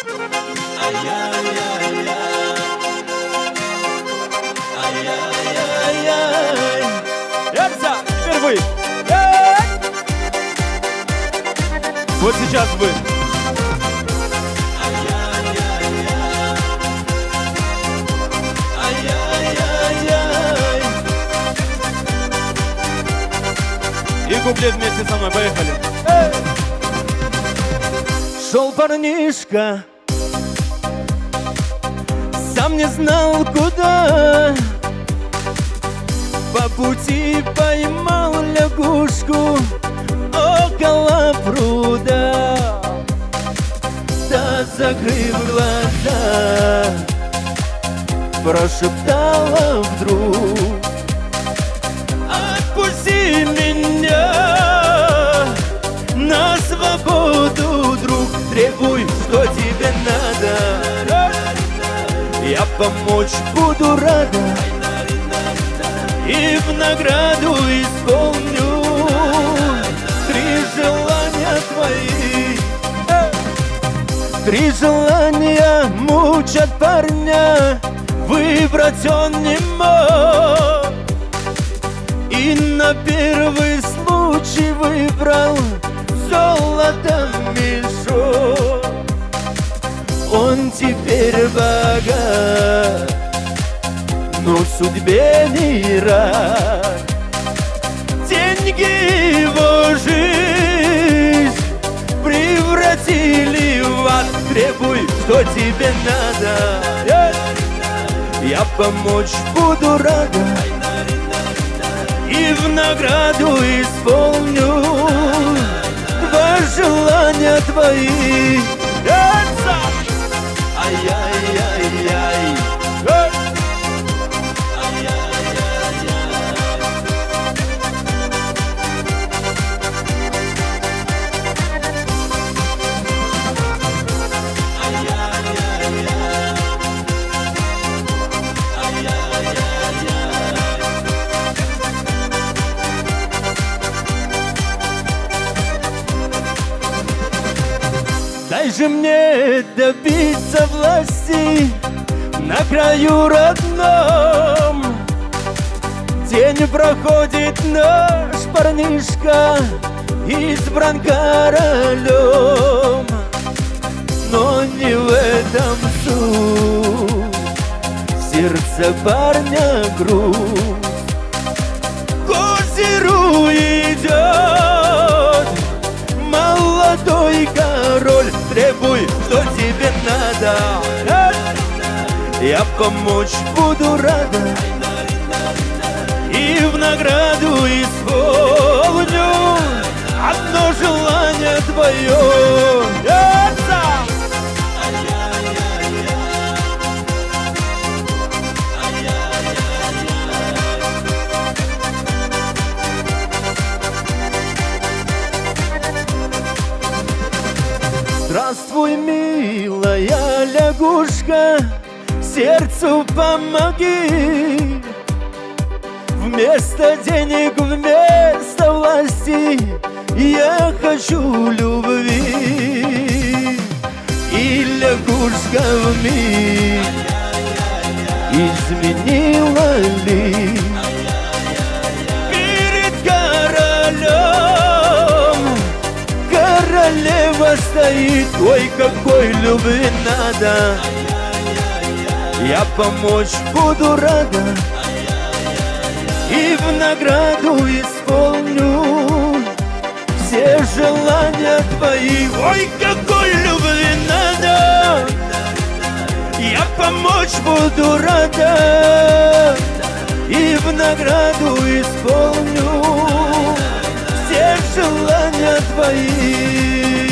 Теперь вы. Вот сейчас вы. И куплет вместе со мной, поехали. Шел парнишка, сам не знал куда, по пути поймал лягушку около пруда. Да, закрыв глаза, прошептала вдруг: отпусти меня на свободу, друг. Требуй, что тебе надо, я помочь буду рада, и в награду исполню 3 желания твои. 3 желания мучат парня, выбрать он не мог, и на первый случай выбрал золото мешок. Он теперь богат, но судьбе не рад. Деньги его жизнь превратили в ад. Требуй, что тебе надо, я помочь буду рада, и в награду исполню 2 желания твои. Ай-яй-яй-яй. Дай же мне добиться власти на краю родном. День проходит, наш парнишка избран королем. Но не в этом суть, в сердце парня грусть. К озеру идет молодой король. Требуй, что тебе надо, я помочь буду рада, и в награду исполню 1 желание твое. Здравствуй, милая лягушка, сердцу помоги. Вместо денег, вместо власти я хочу любви. И лягушка вмиг изменила ли перед королем. Королева стоит, ой, какой любви надо, я помочь буду рада, и в награду исполню все желания твои. Ой, какой любви надо, я помочь буду рада, и в награду исполню все желания твои.